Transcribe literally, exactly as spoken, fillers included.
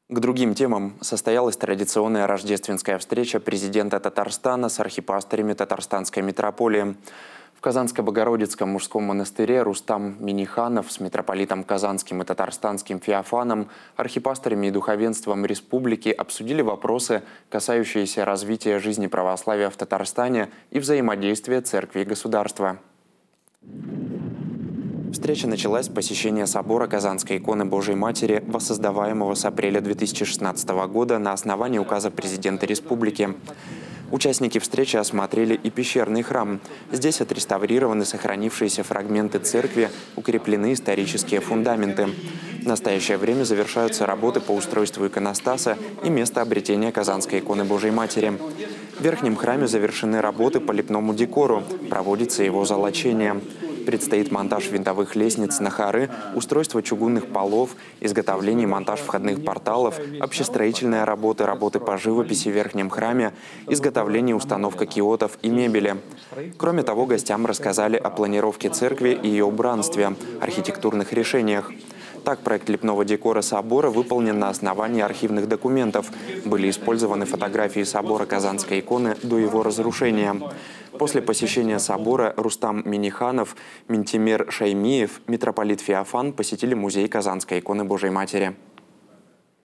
К другим темам состоялась традиционная рождественская встреча президента Татарстана с архипастырями Татарстанской митрополии. В Казанско-Богородицком мужском монастыре Рустам Миниханов с митрополитом Казанским и Татарстанским Феофаном, архипастырями и духовенством республики обсудили вопросы, касающиеся развития жизни православия в Татарстане и взаимодействия церкви и государства. Встреча началась с посещения собора Казанской иконы Божией Матери, воссоздаваемого с апреля две тысячи шестнадцатого года на основании указа президента республики. Участники встречи осмотрели и пещерный храм. Здесь отреставрированы сохранившиеся фрагменты церкви, укреплены исторические фундаменты. В настоящее время завершаются работы по устройству иконостаса и места обретения Казанской иконы Божией Матери. В верхнем храме завершены работы по лепному декору, проводится его золочение. Предстоит монтаж винтовых лестниц на хоры, устройство чугунных полов, изготовление и монтаж входных порталов, общестроительная работа, работы по живописи в верхнем храме, изготовление и установка киотов и мебели. Кроме того, гостям рассказали о планировке церкви и ее убранстве, архитектурных решениях. Так, проект лепного декора собора выполнен на основании архивных документов. Были использованы фотографии собора Казанской иконы до его разрушения. После посещения собора Рустам Миниханов, Минтимер Шаймиев, митрополит Феофан посетили музей Казанской иконы Божией Матери.